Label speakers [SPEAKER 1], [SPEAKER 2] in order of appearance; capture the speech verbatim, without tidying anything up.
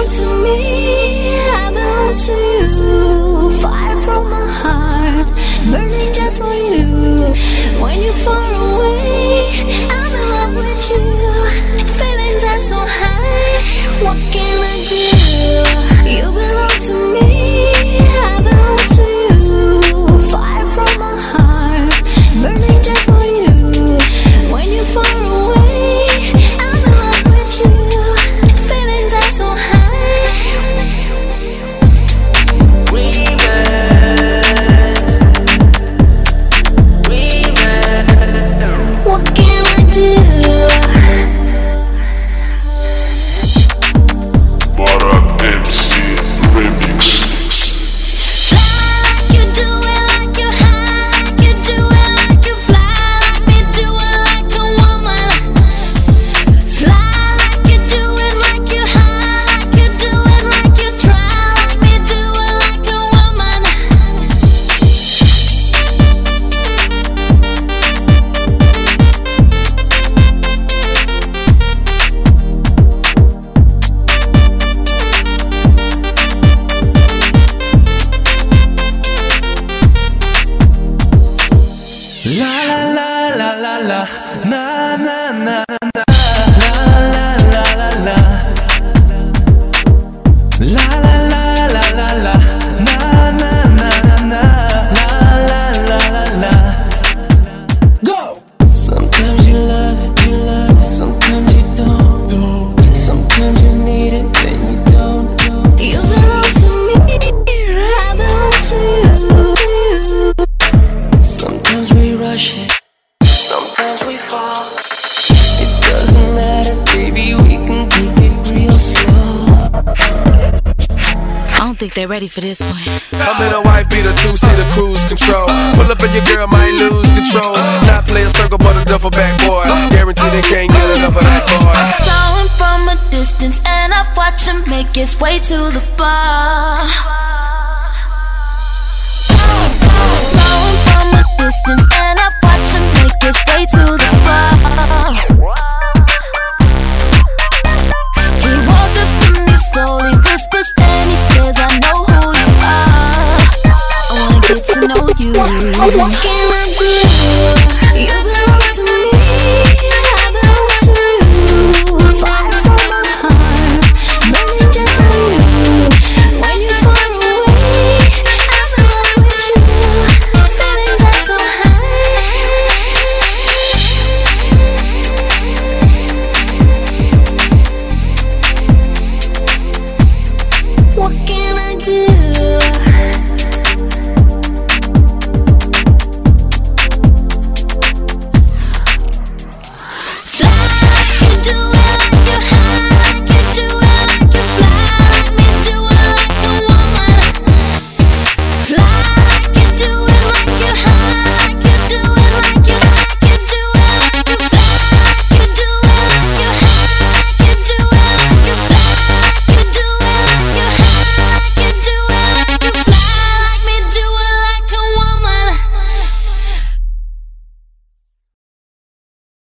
[SPEAKER 1] belong to me, I belong to you. Fire from my heart, burning just for you. When you're far away, I'm in love with you. Feelings are so high, what can I do? You belong to me, I belong to you. Fire from my heart, burning just for you. When you're far away, I'm in love with you. Feelings are so high. Remix, remix. What can I do?
[SPEAKER 2] Barak M C Remix.
[SPEAKER 3] La la la la la la, na na na na, la la la la la, la la la la la la, na na na na, la la la la la. Go. Sometimes you love it, you love it. Sometimes you don't, don't. Sometimes you need it, then you don't, don't.
[SPEAKER 1] You belong to me, I belong to you.
[SPEAKER 3] Sometimes we rush it, sometimes we fall. It doesn't matter, baby, we can take it real slow.
[SPEAKER 4] I don't think they're ready for this one.
[SPEAKER 5] I'm in a wife beater, two-seater cruise control. Pull up and your girl might lose control. Not play a circle but a duffel bag boy. Guarantee they can't get enough of that boy.
[SPEAKER 1] I saw him from a distance and I watched him make his way to the bar. Saw him from a distance and I watched him make his way to the bar.